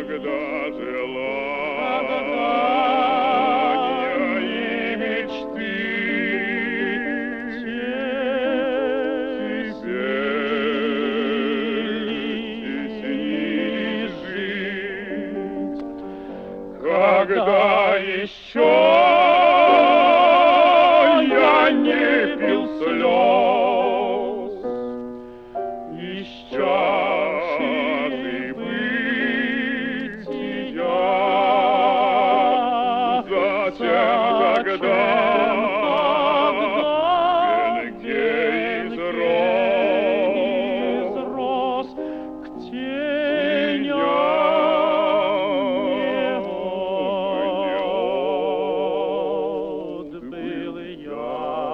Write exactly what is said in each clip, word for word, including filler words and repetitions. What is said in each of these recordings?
когда желания и мечты теснили жить, когда еще я не пил слез из чаши бытия, затем тогда венке изрос к теням отбыл я.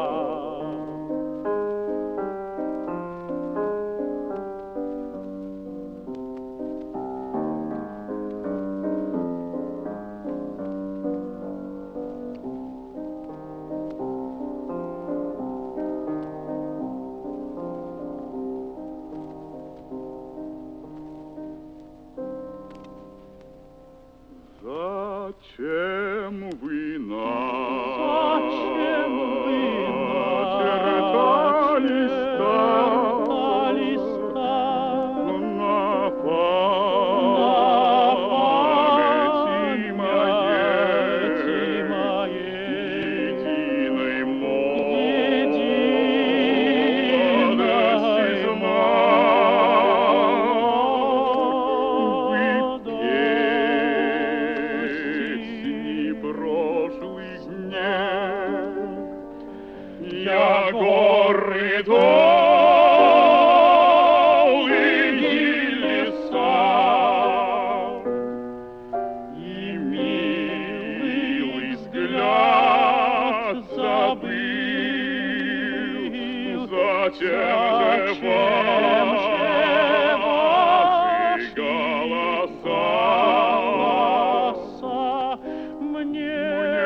Зачем вы нас Зачем вы очертались так очертались так на памяти памяти моей единой молодости знак? Прошлых дней я горы долгие леса и милый взгляд забыл. Зачем же ваши голоса мне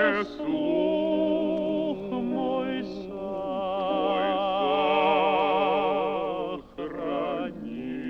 слух мой сохрани.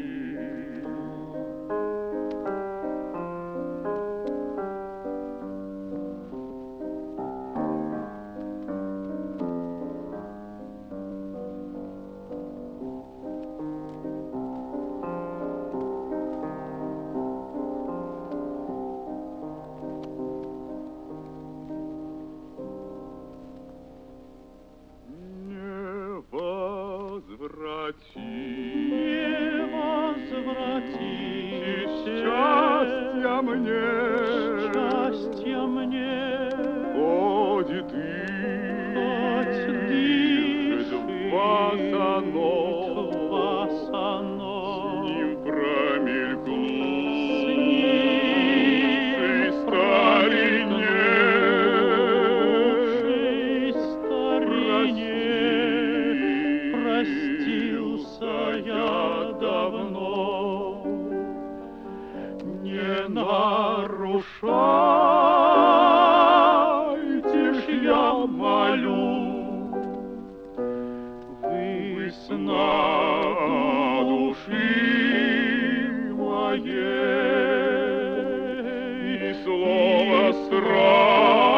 Не возвратите счастья мне, счастья мне, хоть хоть дышит дышит босоног, босоног, с ним промелькнувшей с ним старине, старине простился я давно. Не нарушайте ж, я молю, весна души моей, и слово страх